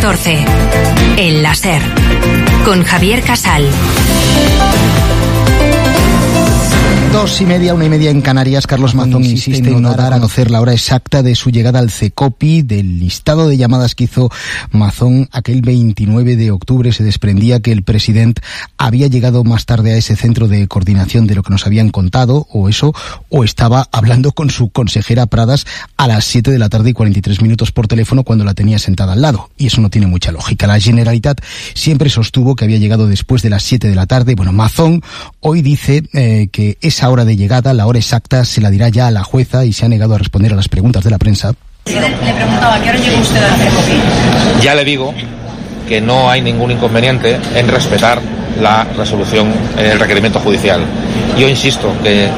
14. El láser. Con Javier Casal. 2:30, 1:30 en Canarias. Carlos Mazón insiste en no dar a conocer la hora exacta de su llegada al CECOPI. Del listado de llamadas que hizo Mazón aquel 29 de octubre se desprendía que el presidente había llegado más tarde a ese centro de coordinación de lo que nos habían contado, o estaba hablando con su consejera Pradas a las 7 de la tarde y 43 minutos por teléfono cuando la tenía sentada al lado. Y eso no tiene mucha lógica. La Generalitat siempre sostuvo que había llegado después de las 7 de la tarde. Bueno, Mazón hoy dice que esa hora de llegada, la hora exacta, se la dirá ya a la jueza y se ha negado a responder a las preguntas de la prensa. Le preguntaba, ¿a qué hora llegó usted al CECOPI? Ya le digo que no hay ningún inconveniente en respetar la resolución, el requerimiento judicial. Yo insisto que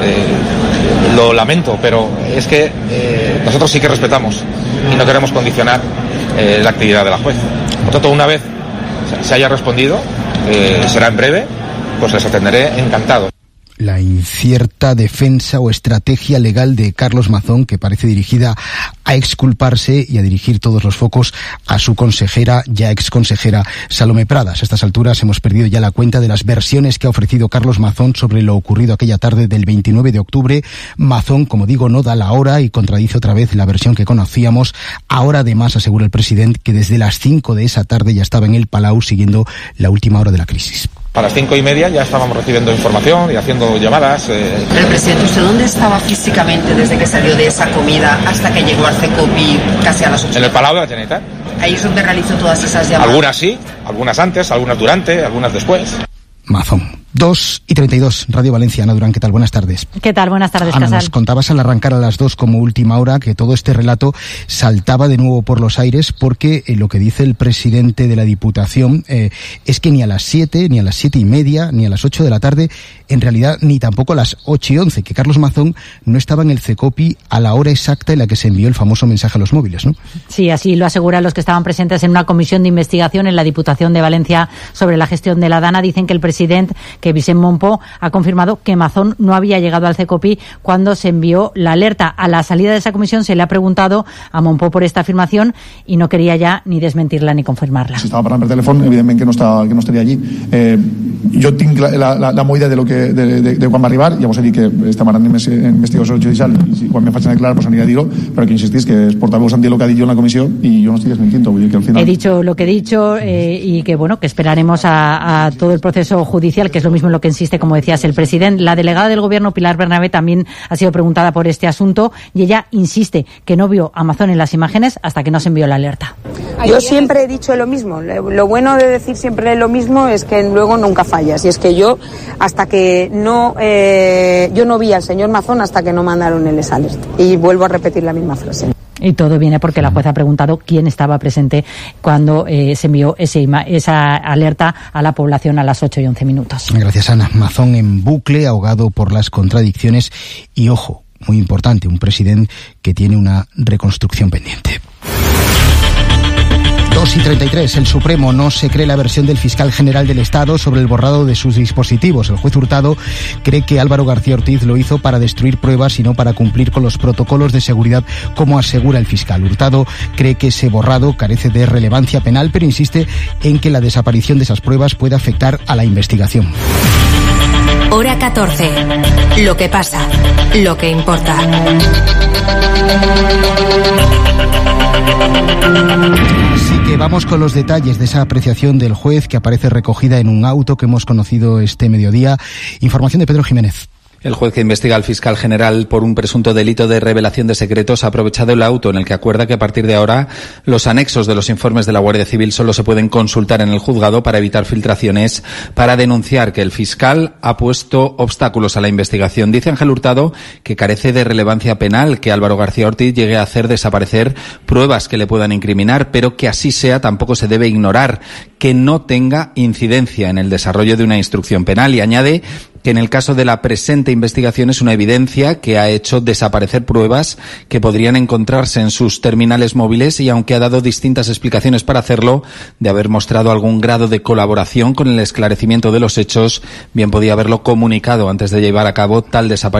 lo lamento, pero es que nosotros sí que respetamos y no queremos condicionar la actividad de la juez. Por tanto, una vez se haya respondido, será en breve, pues les atenderé encantado. La incierta defensa o estrategia legal de Carlos Mazón, que parece dirigida a exculparse y a dirigir todos los focos a su consejera, ya exconsejera Salomé Pradas. A estas alturas hemos perdido ya la cuenta de las versiones que ha ofrecido Carlos Mazón sobre lo ocurrido aquella tarde del 29 de octubre. Mazón, como digo, no da la hora y contradice otra vez la versión que conocíamos. Ahora, además, asegura el presidente que desde las 5 de esa tarde ya estaba en el Palau siguiendo la última hora de la crisis. A las 5:30 ya estábamos recibiendo información y haciendo llamadas. Pero, presidente, ¿usted dónde estaba físicamente desde que salió de esa comida hasta que llegó al CECOPI casi a las 8? En el Palau de la Generalitat. Ahí es donde realizó todas esas llamadas. Algunas sí, algunas antes, algunas durante, algunas después. Mazón. 2:32, Radio Valencia. Ana Durán, ¿qué tal? Buenas tardes. ¿Qué tal? Buenas tardes, Ana, Casal. nos contabas al arrancar a las 2 como última hora que todo este relato saltaba de nuevo por los aires porque lo que dice el presidente de la Diputación es que ni a las 7, ni a las 7:30, ni a las 8 de la tarde, en realidad ni tampoco a las 8:11, que Carlos Mazón no estaba en el CECOPI a la hora exacta en la que se envió el famoso mensaje a los móviles, ¿no? Sí, así lo aseguran los que estaban presentes en una comisión de investigación en la Diputación de Valencia sobre la gestión de la Dana. Dicen que el presidente, que Vicent Montpó, ha confirmado que Mazón no había llegado al CECOPI cuando se envió la alerta. A la salida de esa comisión se le ha preguntado a Montpó por esta afirmación y no quería ya ni desmentirla ni confirmarla. Si estava parlant per telèfon, evidentment que no estaria allí. Jo tinc la moïda de quan va arribar, llavors he dit que estem ara en investigació judicial i quan me facin declarar pues aniré a dir-ho, però que insistís que els portaveus han dit lo que ha dit jo en la comissió i jo no estic desmentindo, vull dir que al final... He dicho lo que he dicho y que bueno, que esperaremos a todo el proceso judicial, que es lo mismo en lo que insiste, como decías, el presidente. La delegada del gobierno, Pilar Bernabé, también ha sido preguntada por este asunto y ella insiste que no vio a Mazón en las imágenes hasta que no se envió la alerta. Yo siempre he dicho lo mismo. Lo bueno de decir siempre lo mismo es que luego nunca fallas. Y es que yo, hasta que no, yo no vi al señor Mazón hasta que no mandaron el alert. Y vuelvo a repetir la misma frase. Y todo viene porque la juez ha preguntado quién estaba presente cuando se envió esa alerta a la población a las 8:11. Gracias, Ana. Mazón en bucle, ahogado por las contradicciones y, ojo, muy importante, un presidente que tiene una reconstrucción pendiente. 2:33. El Supremo no se cree la versión del fiscal general del Estado sobre el borrado de sus dispositivos. El juez Hurtado cree que Álvaro García Ortiz lo hizo para destruir pruebas y no para cumplir con los protocolos de seguridad, como asegura el fiscal. Hurtado cree que ese borrado carece de relevancia penal, pero insiste en que la desaparición de esas pruebas puede afectar a la investigación. Hora 14. Lo que pasa, lo que importa. Así que vamos con los detalles de esa apreciación del juez que aparece recogida en un auto que hemos conocido este mediodía. Información de Pedro Jiménez. El juez que investiga al fiscal general por un presunto delito de revelación de secretos ha aprovechado el auto en el que acuerda que a partir de ahora los anexos de los informes de la Guardia Civil solo se pueden consultar en el juzgado para evitar filtraciones, para denunciar que el fiscal ha puesto obstáculos a la investigación. Dice Ángel Hurtado que carece de relevancia penal que Álvaro García Ortiz llegue a hacer desaparecer pruebas que le puedan incriminar, pero que así sea tampoco se debe ignorar que no tenga incidencia en el desarrollo de una instrucción penal, y añade que en el caso de la presente investigación es una evidencia que ha hecho desaparecer pruebas que podrían encontrarse en sus terminales móviles, y aunque ha dado distintas explicaciones para hacerlo, de haber mostrado algún grado de colaboración con el esclarecimiento de los hechos, bien podía haberlo comunicado antes de llevar a cabo tal desaparición.